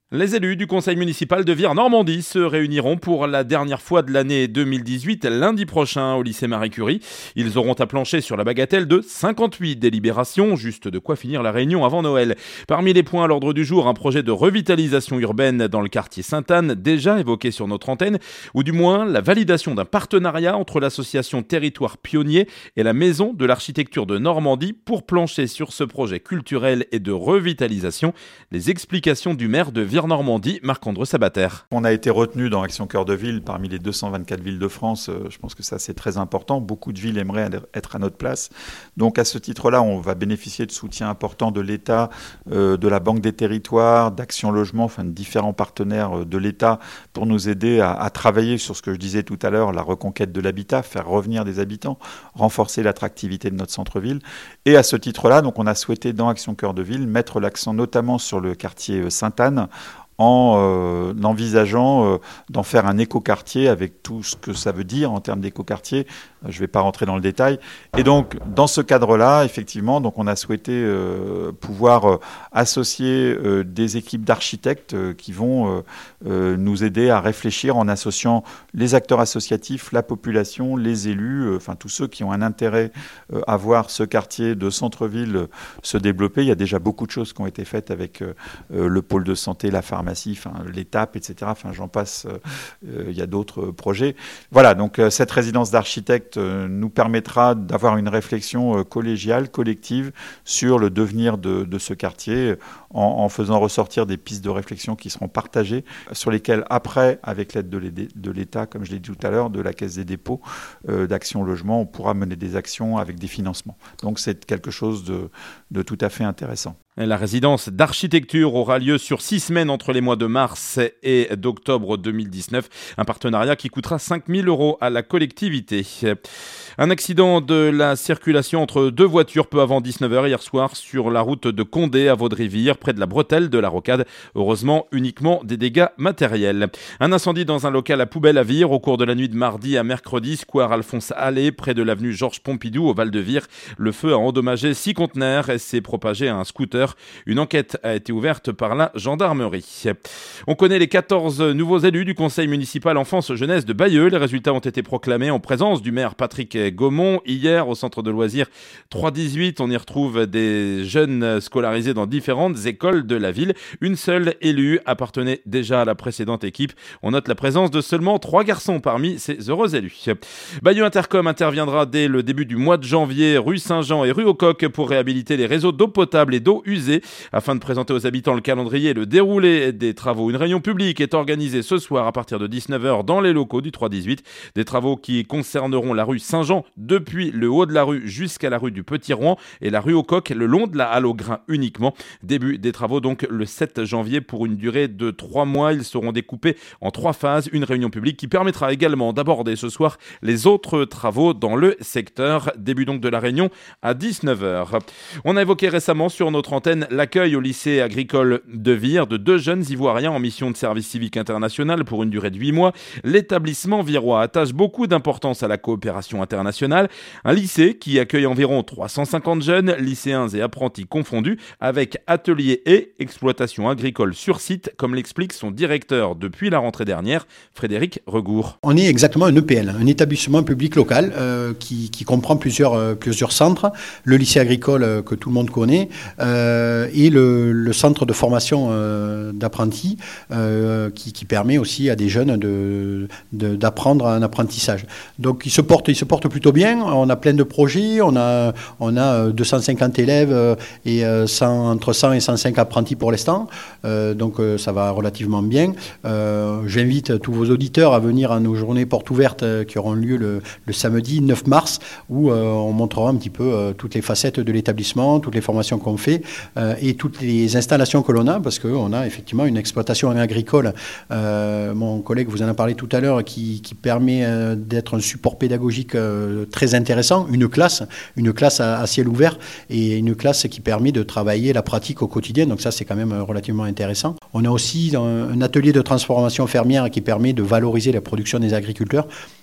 Les élus du conseil municipal de Vire-Normandie se réuniront pour la dernière fois de l'année 2018 lundi prochain au lycée Marie Curie. Ils auront à plancher sur la bagatelle de 58 délibérations, juste de quoi finir la réunion avant Noël. Parmi les points à l'ordre du jour, un projet de revitalisation urbaine dans le quartier Sainte-Anne, déjà évoqué sur notre antenne, ou du moins la validation d'un partenariat entre l'association Territoire Pionnier et la Maison de l'Architecture de Normandie pour plancher sur ce projet culturel et de revitalisation. Les explications du maire de Vire-Normandie, Marc-André Sabater. On a été retenu dans Action Cœur de Ville parmi les 224 villes de France. Je pense que ça, c'est très important. Beaucoup de villes aimeraient être à notre place. Donc, à ce titre-là, on va bénéficier de soutien important de l'État, de la Banque des Territoires, d'Action Logement, enfin de différents partenaires de l'État pour nous aider à travailler sur ce que je disais tout à l'heure, la reconquête de l'habitat, faire revenir des habitants, renforcer l'attractivité de notre centre-ville. Et à ce titre-là, donc, on a souhaité, dans Action Cœur de Ville, mettre l'accent notamment sur le quartier Sainte-Anne, en envisageant d'en faire un écoquartier avec tout ce que ça veut dire en termes d'écoquartier. Je ne vais pas rentrer dans le détail. Et donc, dans ce cadre-là, effectivement, donc on a souhaité pouvoir associer des équipes d'architectes qui vont nous aider à réfléchir en associant les acteurs associatifs, la population, les élus, enfin tous ceux qui ont un intérêt à voir ce quartier de centre-ville se développer. Il y a déjà beaucoup de choses qui ont été faites avec le pôle de santé, la pharmacie, l'étape, etc. Enfin, j'en passe. Il y a d'autres projets. Voilà, donc cette résidence d'architecte nous permettra d'avoir une réflexion collégiale, collective, sur le devenir de ce quartier, en faisant ressortir des pistes de réflexion qui seront partagées, sur lesquelles, après, avec l'aide de l'État, comme je l'ai dit tout à l'heure, de la Caisse des dépôts, d'Action Logement, on pourra mener des actions avec des financements. Donc c'est quelque chose de tout à fait intéressant. La résidence d'architecture aura lieu sur 6 semaines entre les mois de mars et d'octobre 2019. Un partenariat qui coûtera 5 000 € à la collectivité. Un accident de la circulation entre deux voitures peu avant 19h hier soir sur la route de Condé à Vaudrevire, près de la bretelle de la Rocade. Heureusement, uniquement des dégâts matériels. Un incendie dans un local à poubelle à Vire au cours de la nuit de mardi à mercredi, square Alphonse Allais, près de l'avenue Georges Pompidou au Val-de-Vire. Le feu a endommagé 6 conteneurs et s'est propagé à un scooter. Une enquête a été ouverte par la gendarmerie. On connaît les 14 nouveaux élus du conseil municipal enfance-jeunesse de Bayeux. Les résultats ont été proclamés en présence du maire Patrick Gaumont. Hier, au centre de loisirs 318, on y retrouve des jeunes scolarisés dans différentes écoles de la ville. Une seule élue appartenait déjà à la précédente équipe. On note la présence de seulement 3 garçons parmi ces heureux élus. Bayeux Intercom interviendra dès le début du mois de janvier, rue Saint-Jean et rue aux Coques, pour réhabiliter les réseaux d'eau potable et d'eau usée. Afin de présenter aux habitants le calendrier et le déroulé des travaux, une réunion publique est organisée ce soir à partir de 19h dans les locaux du 318. Des travaux qui concerneront la rue Saint-Jean depuis le haut de la rue jusqu'à la rue du Petit Rouen et la rue aux Coques le long de la halle au grain uniquement. Début des travaux donc le 7 janvier pour une durée de 3 mois. Ils seront découpés en 3 phases. Une réunion publique qui permettra également d'aborder ce soir les autres travaux dans le secteur. Début donc de la réunion à 19h. On a évoqué récemment sur notre antenne l'accueil au lycée agricole de Vire de 2 jeunes Ivoiriens en mission de service civique international pour une durée de 8 mois. L'établissement virois attache beaucoup d'importance à la coopération internationale. Un lycée qui accueille environ 350 jeunes, lycéens et apprentis confondus, avec ateliers et exploitation agricole sur site, comme l'explique son directeur depuis la rentrée dernière, Frédéric Regour. On est exactement un EPL, un établissement public local qui comprend plusieurs centres. Le lycée agricole que tout le monde connaît, et le centre de formation d'apprentis qui permet aussi à des jeunes d'apprendre un apprentissage. Donc il se porte plutôt bien. On a plein de projets. On a 250 élèves et entre 100 et 105 apprentis pour l'instant. Donc ça va relativement bien. J'invite tous vos auditeurs à venir à nos journées portes ouvertes qui auront lieu le samedi 9 mars où on montrera un petit peu toutes les facettes de l'établissement, toutes les formations qu'on fait et toutes les installations que l'on a, parce qu'on a effectivement une exploitation agricole, mon collègue vous en a parlé tout à l'heure, qui permet d'être un support pédagogique très intéressant, une classe à ciel ouvert et une classe qui permet de travailler la pratique au quotidien, donc ça c'est quand même relativement intéressant. On a aussi un atelier de transformation fermière qui permet de valoriser la production des agriculteurs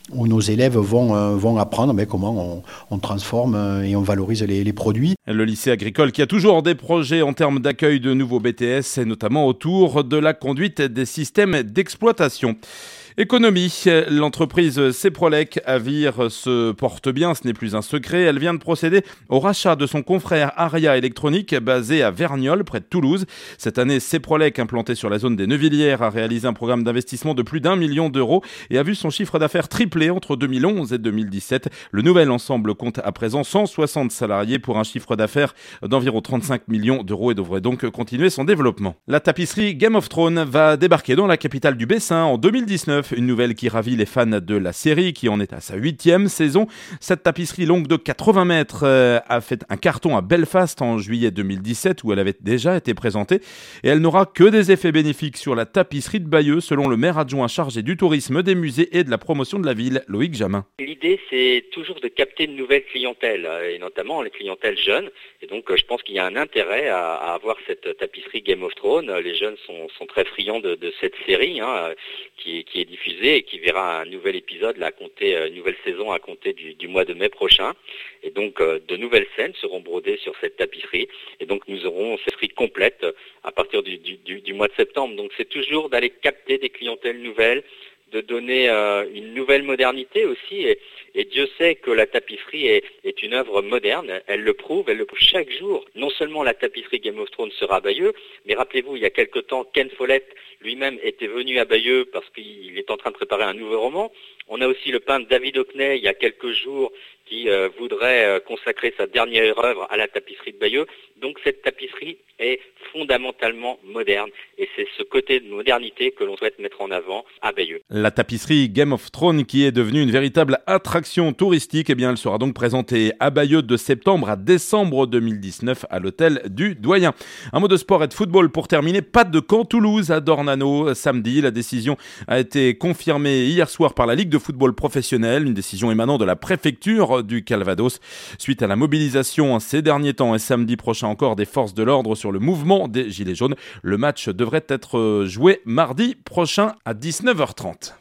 où nos élèves vont apprendre comment on transforme et on valorise les produits. Le lycée agricole qui a toujours des projets en termes d'accueil de nouveaux BTS, et notamment autour de la conduite des systèmes d'exploitation. Économie, l'entreprise Ceprolec Avir se porte bien, ce n'est plus un secret. Elle vient de procéder au rachat de son confrère Aria Électronique basé à Verniolle, près de Toulouse. Cette année, Ceprolec, implanté sur la zone des Neuvillières, a réalisé un programme d'investissement de plus d'1 million d'euros et a vu son chiffre d'affaires tripler entre 2011 et 2017. Le nouvel ensemble compte à présent 160 salariés pour un chiffre d'affaires d'environ 35 millions d'euros et devrait donc continuer son développement. La tapisserie Game of Thrones va débarquer dans la capitale du Bessin en 2019. Une nouvelle qui ravit les fans de la série qui en est à sa 8e saison. Cette tapisserie longue de 80 mètres a fait un carton à Belfast en juillet 2017 où elle avait déjà été présentée et elle n'aura que des effets bénéfiques sur la tapisserie de Bayeux selon le maire adjoint chargé du tourisme, des musées et de la promotion de la ville, Loïc Jamin. L'idée c'est toujours de capter de nouvelles clientèles et notamment les clientèles jeunes et donc je pense qu'il y a un intérêt à avoir cette tapisserie Game of Thrones. Les jeunes sont très friands de cette série qui est diffusée et qui verra un nouvel épisode une nouvelle saison à compter du mois de mai prochain. Et donc de nouvelles scènes seront brodées sur cette tapisserie et donc nous aurons cette série complète à partir du mois de septembre. Donc c'est toujours d'aller capter des clientèles nouvelles, de donner une nouvelle modernité aussi et Dieu sait que la tapisserie est une œuvre moderne, elle le prouve chaque jour. Non seulement la tapisserie Game of Thrones sera à Bayeux, mais rappelez-vous, il y a quelque temps, Ken Follett lui-même était venu à Bayeux parce qu'il est en train de préparer un nouveau roman. On a aussi le peintre David Hockney, il y a quelques jours, qui voudrait consacrer sa dernière œuvre à la tapisserie de Bayeux. Donc cette tapisserie est fondamentalement moderne et c'est ce côté de modernité que l'on souhaite mettre en avant à Bayeux. La tapisserie Game of Thrones qui est devenue une véritable attraction touristique, elle sera donc présentée à Bayeux de septembre à décembre 2019 à l'hôtel du Doyen. Un mot de sport et de football pour terminer. Pas de camp Toulouse à Dornano samedi. La décision a été confirmée hier soir par la Ligue de football professionnel, une décision émanant de la préfecture du Calvados suite à la mobilisation ces derniers temps et samedi prochain encore des forces de l'ordre sur le mouvement des Gilets jaunes. Le match devrait être joué mardi prochain à 19h30.